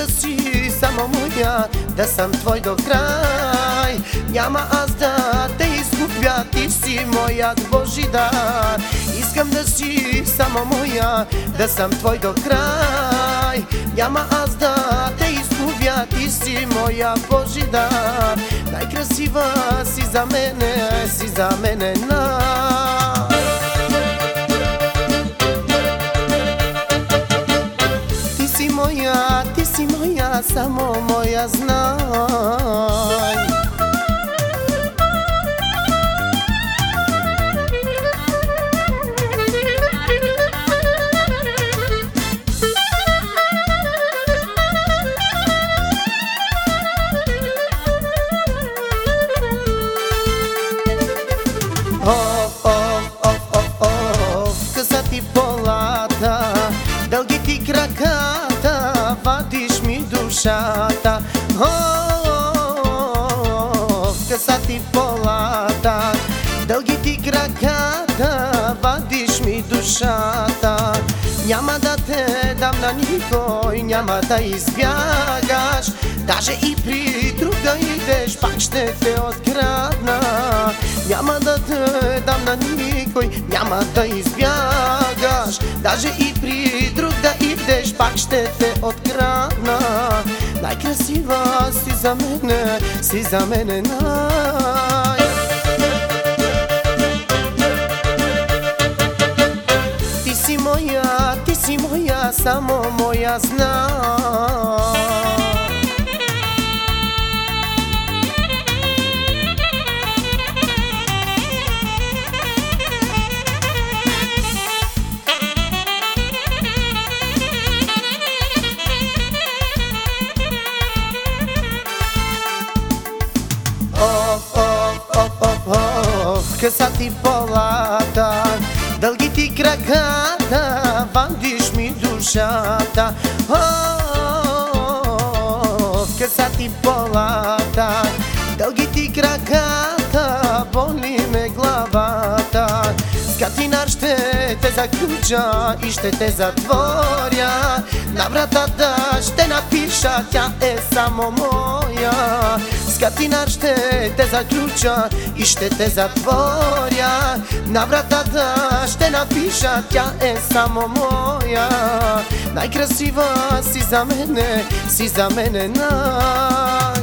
да си само моя, да съм твой до край. Няма аз да те изгубя, ти си моят Божидар. Искам да си само моя, да съм твой до край. Няма аз да те изгубя, ти си моя Божидар. Най-красива си за мене на. Ти си моя, само моя, знай. Къса ти полата, дълги ти краката, вадиш ми душата. Къса ти полата, дълги ти краката, вадиш ми душата. Няма да те дам на никой, няма да избягаш. Даже и при друг да идеш, пак ще те открадна. Няма да те дам на никой, няма да избягаш. Даже и при друг да идеш, пак ще те открадна. Най-красива си за мене най. Ти си моя, само моя, знай. Къса ти полата, дълги ти краката, вадиш ми душата. Къса ти полата, дълги ти краката, боли ме главата. С катинар ще те заключа и ще те затворя. На вратата ще напиша, тя е само моя. С катинар ще те заключа и ще те затворя. На вратата ще напиша, тя е само моя. Най-красива си за мене, най.